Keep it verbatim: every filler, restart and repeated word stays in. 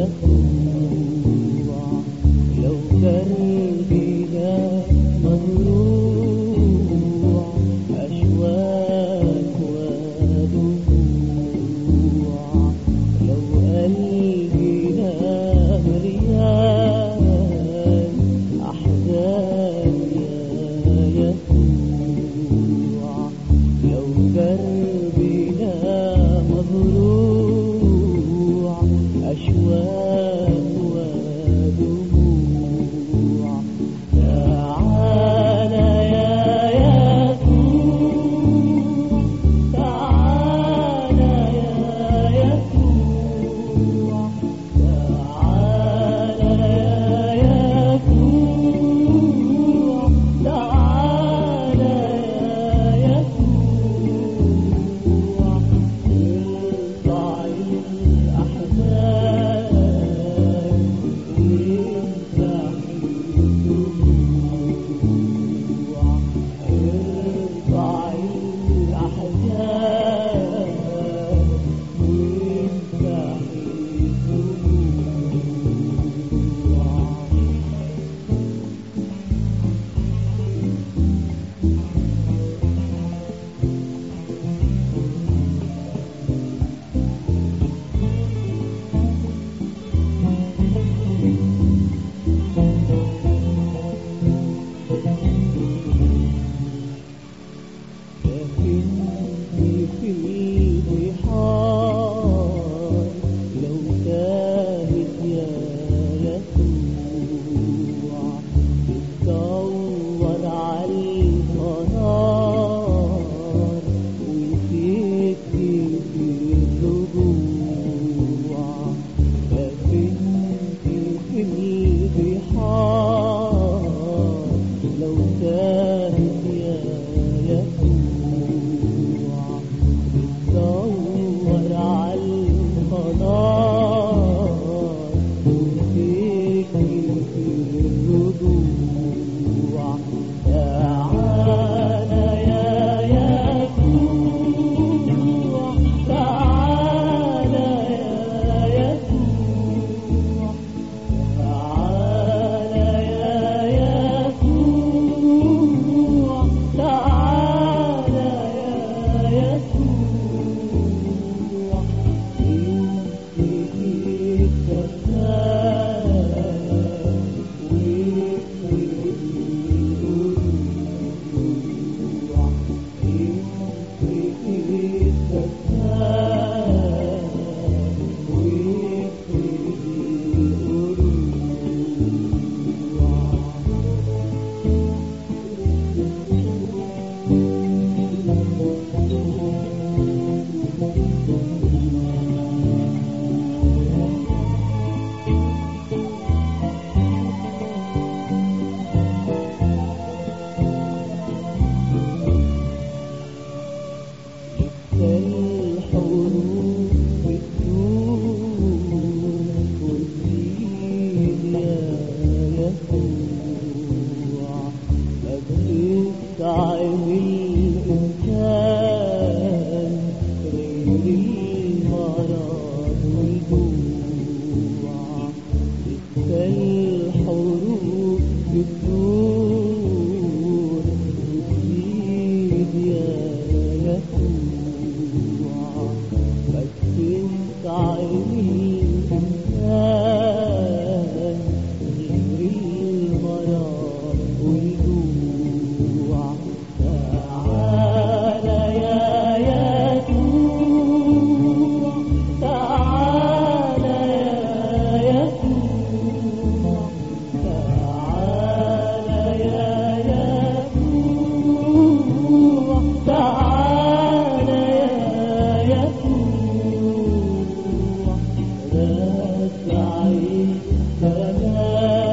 يسوع لو دربنا مزروع أشواك ودموع لو قلبنا مليان أحزان يا يسوع لو دربنا مزروع أشواك ودموع تعالى يا يسوع تعالى يا يسوع تعالى يا يسوع تعالى يا يسوع ارفع الأحزان وامسح الدموع ارفع الأحزان وامسح الدموع لكني في البحار لو تاهت يا يسوع بتدور على القرار وتكفي في الرجوع لكني في البحار لو تاهت يا يسوع بتدور على القرار وتكفي في الرجوع تعالى يا يسوع تعالى يا يسوع تعالى يا يسوع تعالى يا يسوع امسك الكفان واغفر الجروح امسك الكفان واغفر الحروف بتدور وتزيد يا يسوع ما بتستعب الإنسان غير المرض والجوع لسه الحروف بتدور وتزيد يا يسوع بس انت عيني الإنسان غير المرض والجوع تعالى يا يسوع تعالى يا يسوع تعالى يا يسوع تعالى يا يسوع رجع السلام